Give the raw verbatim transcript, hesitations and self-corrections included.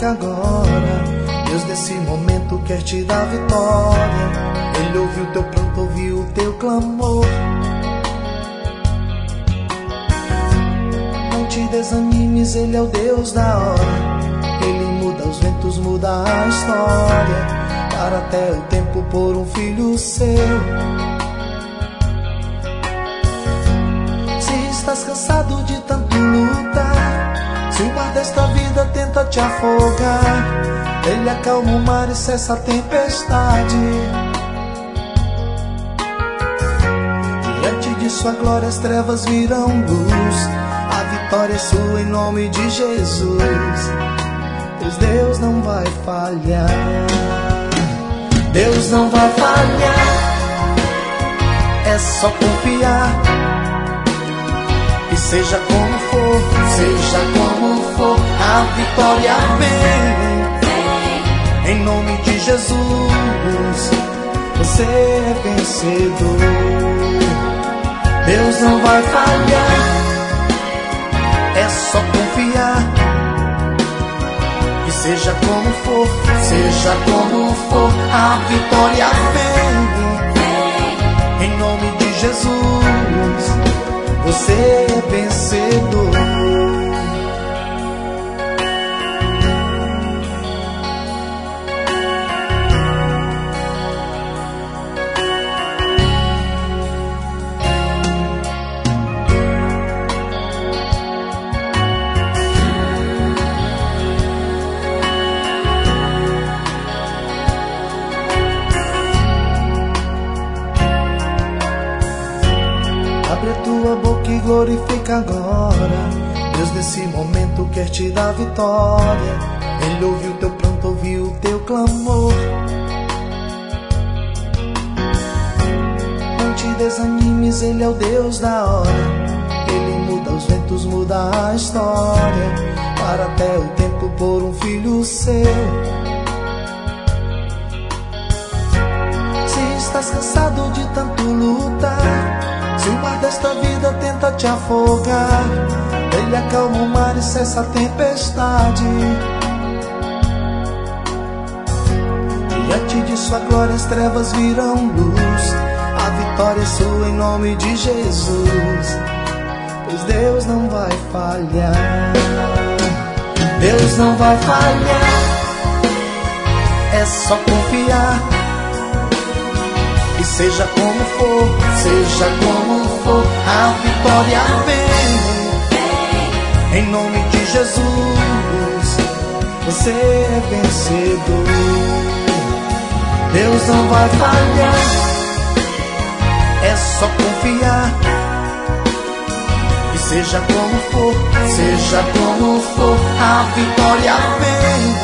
glorifica agora. Deus desse momento quer te dar vitória. Ele ouviu teu pranto, ouviu o teu clamor. Não te desanimes, Ele é o Deus da hora. Ele muda os ventos, muda a história. Para até o tempo por um filho seu. Se estás cansado de tanto lutar, se o mar desta vida tenta te afogar, Ele acalma o mar e cessa a tempestade. Diante de sua glória as trevas virão luz. A vitória é sua em nome de Jesus. Pois Deus não vai falhar. Deus não vai falhar. É só confiar. E seja como for, seja como for, a vitória vem. Em nome de Jesus, você é vencedor. Deus não vai falhar. É só confiar. E seja como for, seja como for, a vitória vem. Em nome de Jesus, você é vencedor. Abre a tua boca e glorifica agora. Deus desse momento quer te dar vitória. Ele ouviu teu pranto, ouviu o teu clamor. Não te desanimes, Ele é o Deus da hora. Ele muda os ventos, muda a história. Para até o tempo por um filho seu. Se estás cansado de tanto lutar, se o mar desta vida tenta te afogar, Ele acalma o mar e cessa a tempestade. Diante de sua glória as trevas virão luz. A vitória é sua em nome de Jesus. Pois Deus não vai falhar. Deus não vai falhar. É só confiar. E seja como for, seja como for, a vitória vem. Em nome de Jesus, você é vencedor. Deus não vai falhar. É só confiar. E seja como for, seja como for, a vitória vem.